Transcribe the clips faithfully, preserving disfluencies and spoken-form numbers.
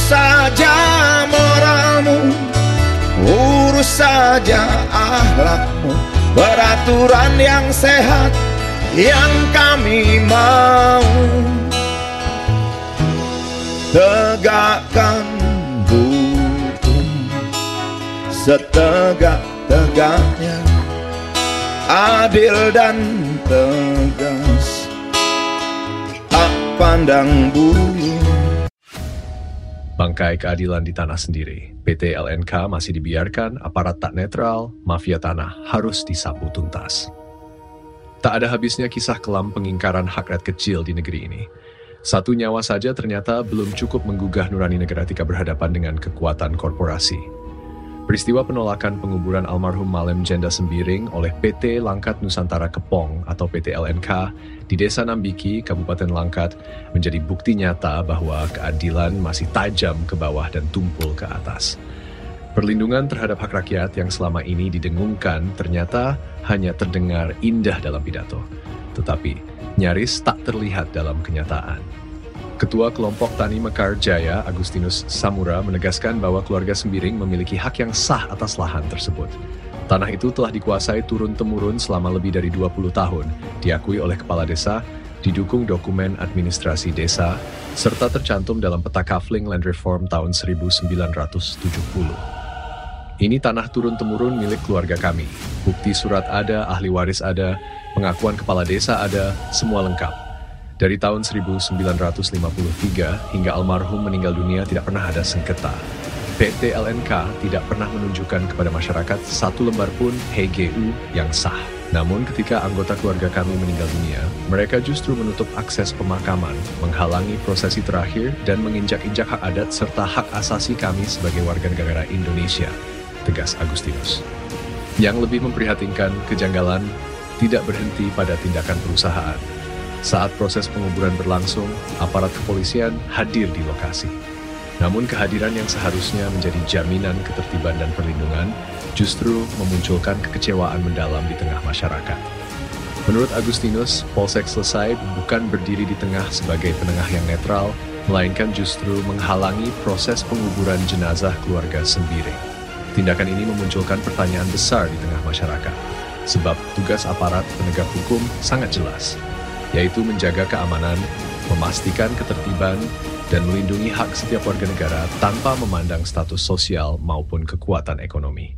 saja moralmu, urus saja akhlakmu. Peraturan yang sehat yang kami mau. Tegakkan hukum setegak-tegaknya, adil dan tegas, tak pandang bulu. Bangkai keadilan di tanah sendiri. P T L N K masih dibiarkan, aparat tak netral, mafia tanah harus disapu tuntas. Tak ada habisnya kisah kelam pengingkaran hak rakyat kecil di negeri ini. Satu nyawa saja ternyata belum cukup menggugah nurani negara ketika berhadapan dengan kekuatan korporasi. Peristiwa penolakan penguburan almarhum Malem Jenda Sembiring oleh P T Langkat Nusantara Kepong atau P T L N K di Desa Nambiki, Kabupaten Langkat menjadi bukti nyata bahwa keadilan masih tajam ke bawah dan tumpul ke atas. Perlindungan terhadap hak rakyat yang selama ini didengungkan ternyata hanya terdengar indah dalam pidato, tetapi nyaris tak terlihat dalam kenyataan. Ketua Kelompok Tani Mekar Jaya, Agustinus Samura, menegaskan bahwa keluarga Sembiring memiliki hak yang sah atas lahan tersebut. Tanah itu telah dikuasai turun-temurun selama lebih dari dua puluh tahun, diakui oleh kepala desa, didukung dokumen administrasi desa, serta tercantum dalam peta Kafling Land Reform tahun seribu sembilan ratus tujuh puluh. Ini tanah turun-temurun milik keluarga kami. Bukti surat ada, ahli waris ada, pengakuan kepala desa ada, semua lengkap. Dari tahun seribu sembilan ratus lima puluh tiga hingga almarhum meninggal dunia tidak pernah ada sengketa. P T L N K tidak pernah menunjukkan kepada masyarakat satu lembar pun H G U yang sah. Namun ketika anggota keluarga kami meninggal dunia, mereka justru menutup akses pemakaman, menghalangi prosesi terakhir, dan menginjak-injak hak adat serta hak asasi kami sebagai warga negara Indonesia, tegas Agustinus. Yang lebih memprihatinkan, kejanggalan tidak berhenti pada tindakan perusahaan. Saat proses penguburan berlangsung, aparat kepolisian hadir di lokasi. Namun kehadiran yang seharusnya menjadi jaminan ketertiban dan perlindungan justru memunculkan kekecewaan mendalam di tengah masyarakat. Menurut Agustinus, Polsek Selesai bukan berdiri di tengah sebagai penengah yang netral, melainkan justru menghalangi proses penguburan jenazah keluarga Sembiring. Tindakan ini memunculkan pertanyaan besar di tengah masyarakat, sebab tugas aparat penegak hukum sangat jelas, yaitu menjaga keamanan, memastikan ketertiban, dan melindungi hak setiap warga negara tanpa memandang status sosial maupun kekuatan ekonomi.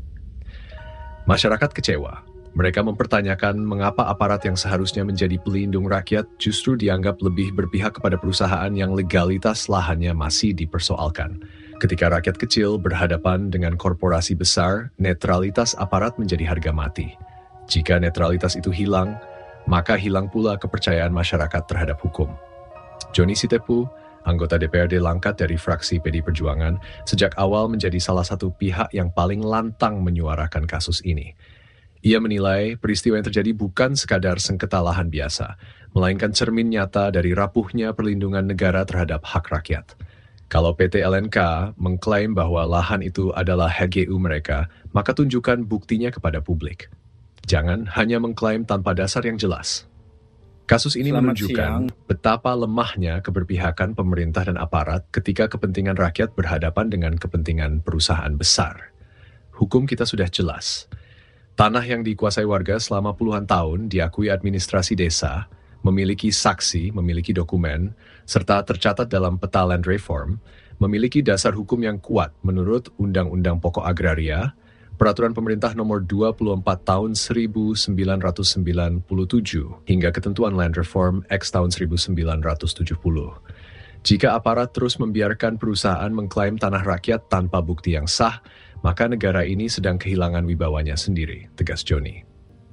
Masyarakat kecewa. Mereka mempertanyakan mengapa aparat yang seharusnya menjadi pelindung rakyat justru dianggap lebih berpihak kepada perusahaan yang legalitas lahannya masih dipersoalkan. Ketika rakyat kecil berhadapan dengan korporasi besar, netralitas aparat menjadi harga mati. Jika netralitas itu hilang, maka hilang pula kepercayaan masyarakat terhadap hukum. Joni Sitepu, anggota D P R D Langkat dari fraksi P D I Perjuangan, sejak awal menjadi salah satu pihak yang paling lantang menyuarakan kasus ini. Ia menilai peristiwa yang terjadi bukan sekadar sengketa lahan biasa, melainkan cermin nyata dari rapuhnya perlindungan negara terhadap hak rakyat. Kalau P T L N K mengklaim bahwa lahan itu adalah H G U mereka, maka tunjukkan buktinya kepada publik. Jangan hanya mengklaim tanpa dasar yang jelas. Kasus ini Selamat menunjukkan siang. betapa lemahnya keberpihakan pemerintah dan aparat ketika kepentingan rakyat berhadapan dengan kepentingan perusahaan besar. Hukum kita sudah jelas. Tanah yang dikuasai warga selama puluhan tahun diakui administrasi desa, memiliki saksi, memiliki dokumen, serta tercatat dalam peta Land Reform, memiliki dasar hukum yang kuat menurut Undang-Undang Pokok Agraria, Peraturan Pemerintah Nomor dua puluh empat Tahun seribu sembilan ratus sembilan puluh tujuh hingga Ketentuan Land Reform X Tahun seribu sembilan ratus tujuh puluh. Jika aparat terus membiarkan perusahaan mengklaim tanah rakyat tanpa bukti yang sah, maka negara ini sedang kehilangan wibawanya sendiri, tegas Joni.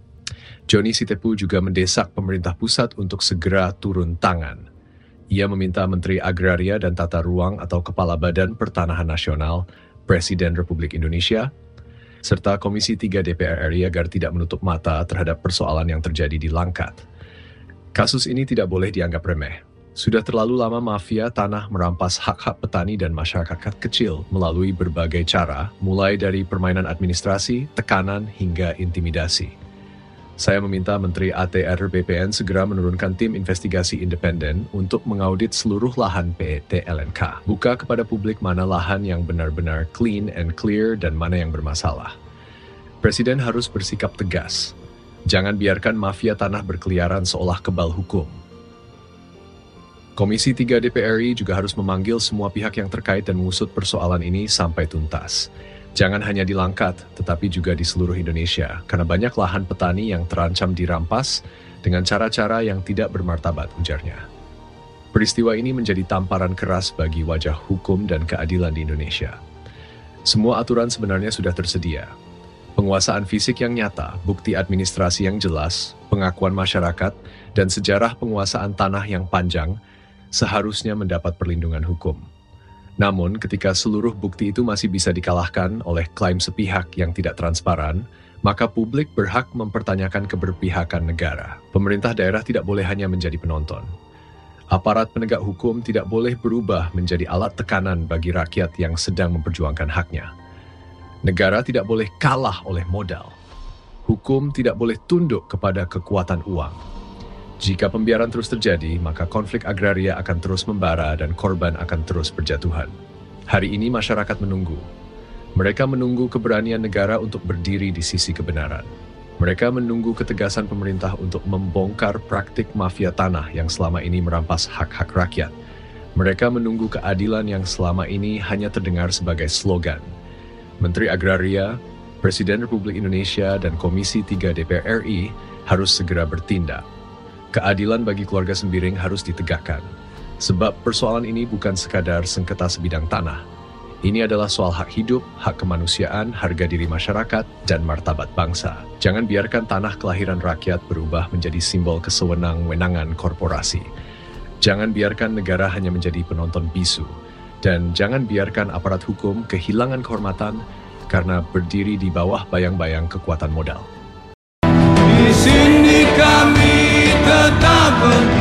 Joni Sitepu juga mendesak pemerintah pusat untuk segera turun tangan. Ia meminta Menteri Agraria dan Tata Ruang atau Kepala Badan Pertanahan Nasional, Presiden Republik Indonesia, serta Komisi tiga D P R R I agar tidak menutup mata terhadap persoalan yang terjadi di Langkat. Kasus ini tidak boleh dianggap remeh. Sudah terlalu lama mafia tanah merampas hak-hak petani dan masyarakat kecil melalui berbagai cara, mulai dari permainan administrasi, tekanan, hingga intimidasi. Saya meminta Menteri A T R B P N segera menurunkan tim investigasi independen untuk mengaudit seluruh lahan P T L N K. Buka kepada publik mana lahan yang benar-benar clean and clear dan mana yang bermasalah. Presiden harus bersikap tegas. Jangan biarkan mafia tanah berkeliaran seolah kebal hukum. Komisi tiga D P R R I juga harus memanggil semua pihak yang terkait dan mengusut persoalan ini sampai tuntas. Jangan hanya di Langkat, tetapi juga di seluruh Indonesia, karena banyak lahan petani yang terancam dirampas dengan cara-cara yang tidak bermartabat, ujarnya. Peristiwa ini menjadi tamparan keras bagi wajah hukum dan keadilan di Indonesia. Semua aturan sebenarnya sudah tersedia. Penguasaan fisik yang nyata, bukti administrasi yang jelas, pengakuan masyarakat, dan sejarah penguasaan tanah yang panjang seharusnya mendapat perlindungan hukum. Namun, ketika seluruh bukti itu masih bisa dikalahkan oleh klaim sepihak yang tidak transparan, maka publik berhak mempertanyakan keberpihakan negara. Pemerintah daerah tidak boleh hanya menjadi penonton. Aparat penegak hukum tidak boleh berubah menjadi alat tekanan bagi rakyat yang sedang memperjuangkan haknya. Negara tidak boleh kalah oleh modal. Hukum tidak boleh tunduk kepada kekuatan uang. Jika pembiaran terus terjadi, maka konflik agraria akan terus membara dan korban akan terus berjatuhan. Hari ini masyarakat menunggu. Mereka menunggu keberanian negara untuk berdiri di sisi kebenaran. Mereka menunggu ketegasan pemerintah untuk membongkar praktik mafia tanah yang selama ini merampas hak-hak rakyat. Mereka menunggu keadilan yang selama ini hanya terdengar sebagai slogan. Menteri Agraria, Presiden Republik Indonesia, dan Komisi tiga D P R R I harus segera bertindak. Keadilan bagi keluarga Sembiring harus ditegakkan, sebab persoalan ini bukan sekadar sengketa sebidang tanah. Ini adalah soal hak hidup, hak kemanusiaan, harga diri masyarakat, dan martabat bangsa. Jangan biarkan tanah kelahiran rakyat berubah menjadi simbol kesewenang-wenangan korporasi. Jangan biarkan negara hanya menjadi penonton bisu. Dan jangan biarkan aparat hukum kehilangan kehormatan karena berdiri di bawah bayang-bayang kekuatan modal. Di sini kami tetap